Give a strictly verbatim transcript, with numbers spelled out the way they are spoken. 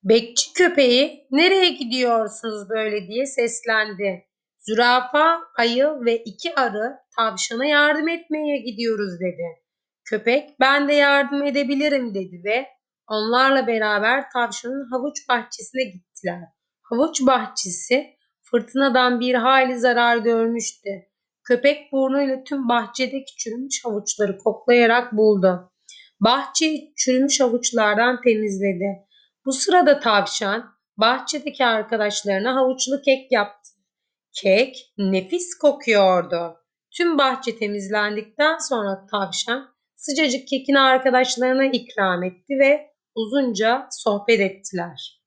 Bekçi köpeği "Nereye gidiyorsunuz böyle?" diye seslendi. Zürafa, ayı ve iki arı tavşana yardım etmeye gidiyoruz dedi. Köpek ben de yardım edebilirim dedi ve onlarla beraber tavşanın havuç bahçesine gittiler. Havuç bahçesi fırtınadan bir hayli zarar görmüştü. Köpek burnuyla tüm bahçedeki çürümüş havuçları koklayarak buldu. Bahçeyi çürümüş havuçlardan temizledi. Bu sırada tavşan bahçedeki arkadaşlarına havuçlu kek yaptı. Kek nefis kokuyordu. Tüm bahçe temizlendikten sonra tavşan sıcacık kekini arkadaşlarına ikram etti ve uzunca sohbet ettiler.